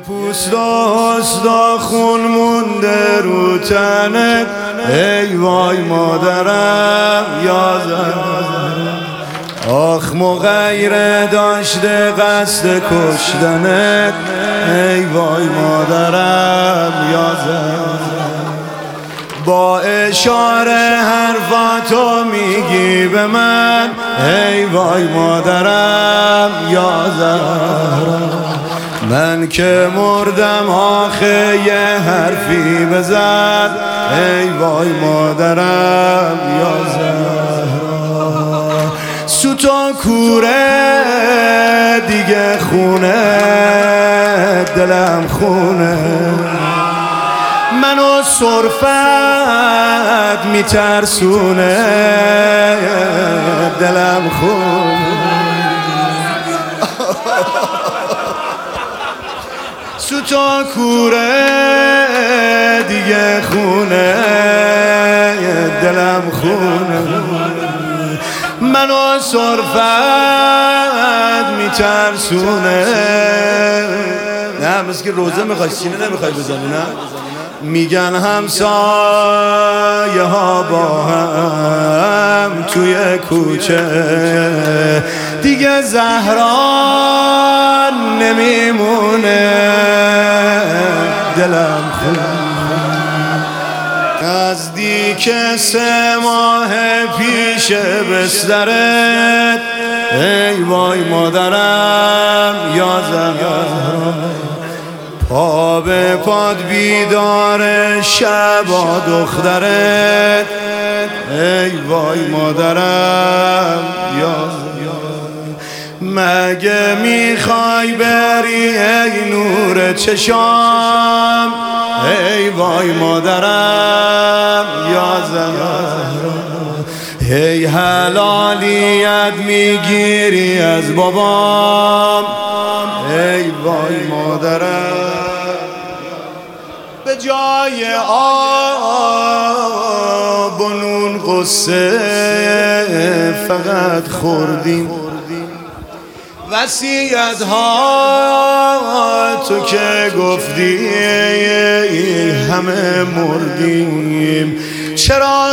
پوست استخون مونده رو تنت، ای وای مادرم یا زهرا. آخ مغیره داشته قصد کشتنت، ای وای مادرم یا زهرا. با اشاره حرفاتو میگی به من، ای وای مادرم یا زهرا. من که مردم آخه یه حرفی بزن، ای وای مادرم یا زهرا. سوتا کوره دیگه خونه، دلم خونه. منو صرفت میترسونه، دلم خونه. سوتا کوره دیگه خونه، دلم خونه. منو صرفت میترسونه. نه مثل که روزه میخوای سینه نمیخوای بزنی. نه میگن همسایه ها با هم توی کوچه، دیگه زهرا نمیمونه، دلم خونه. نزدیک 3 ماه پیش بسترت، ای وای مادرم یا زهرا. پا به پاد بیدار شبا دخترت، ای وای مادرم یا زهرا. مگه میخوای بری ای نور چشام، ای وای مادرم یا زهرا. هی حلالیت میگیری از بابام، ای وای مادرم. به جای آب و نون قصه فقط خوردیم. وصیت ها تو که گفتی همه مردیم. چرا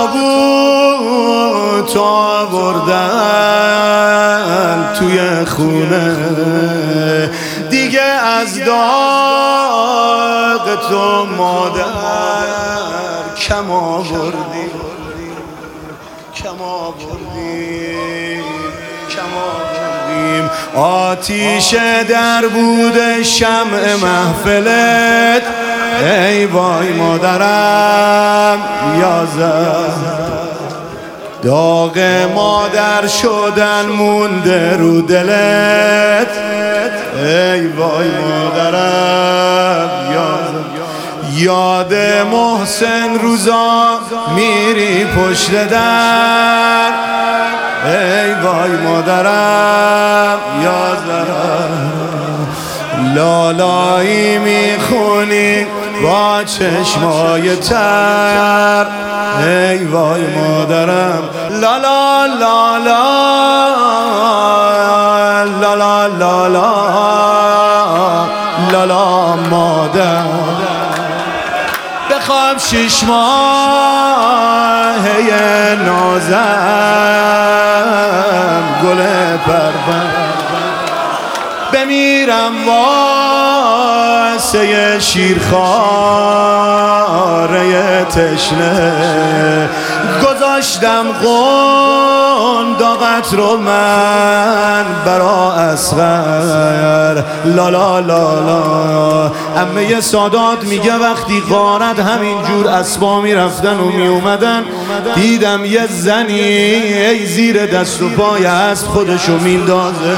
تابوت آوردن توی خونه، دیگه از داغ تو مادر کم آوردیم، کم آوردیم، کم آوردیم. آتیش در بود شمع محفلت، ای وای مادرم یا زهرا. داغ مادر شدن مونده رو دلت، ای وای مادرم یا زهرا. یاد محسن روزا میری پشت در، ای وای مادرم یا زهرا. لالایی میخونی با چشمای تر، ای وای مادرم. لالا لالا لالا لالا لالا مادر. بخواب 6 ماه نازم گل پربر، بمیرم واسه شیرخواره تشنه. گذاشتم قنداقت رو من برا اصغر. لالا لالا. عمه سادات میگه وقتی غارت همینجور اسبا میرفتن و میومدن، دیدم یه زنی ای زیر دست و پای اسب خودشو میندازه.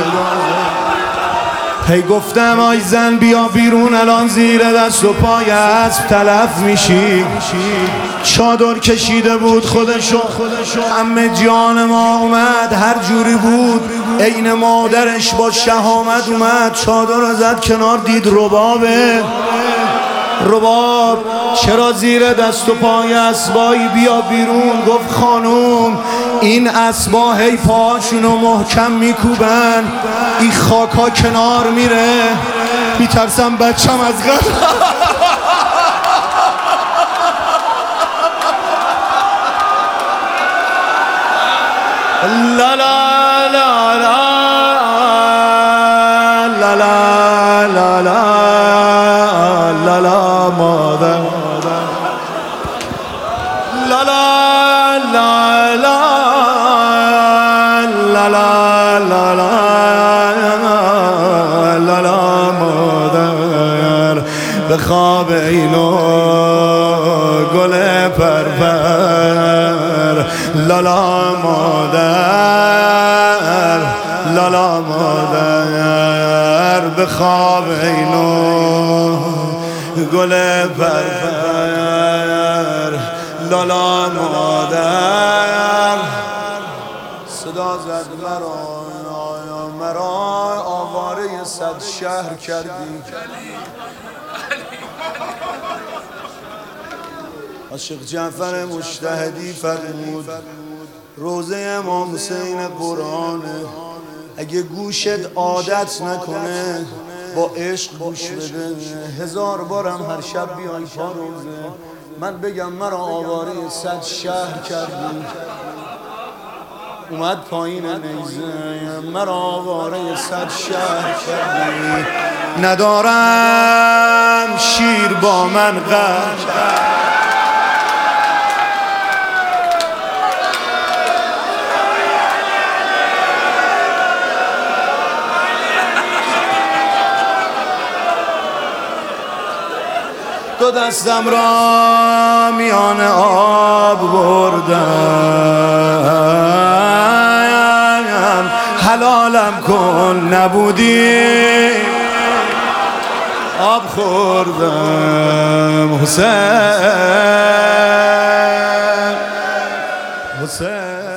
هی گفتم آی زن بیا بیرون، الان زیر دست و پای اسب تلف میشی. چادر کشیده بود خودشو. عمه جان ما اومد هر جوری بود، عین مادرش با شهامت اومد چادر رو زد کنار، دید ربابه. رباب چرا زیر دست و پای اسبایی؟ بیا بیرون. گفت خانوم این اسبا هی پاشونو محکم میکوبن، این خاکا کنار میره. میترسم بچم از غم لا لا لا لا لا لا لا لا لا لا مادر لا لا لا لا لا لا لا لا لا مادر به خواب اینو گل پرپر لالا مادر لالا مادر به خواب اینو گل پرپر لالا مادر صدا زد مرا آواره صد شهر کردی عاشق جعفر مجتهدی فرمود روزه امام حسین قرآنه اگه گوشت عادت نکنه با عشق گوش بده 1000 بارم هر شب بیای پا روزه من بگم مرا آواره 100 شهر کردی اومد پایین نیزه مرا آواره 100 شهر کردی ندارم شیر با من غم دو دستم را میان آب بردم حلالم کن نبودی آب خوردم حسین حسین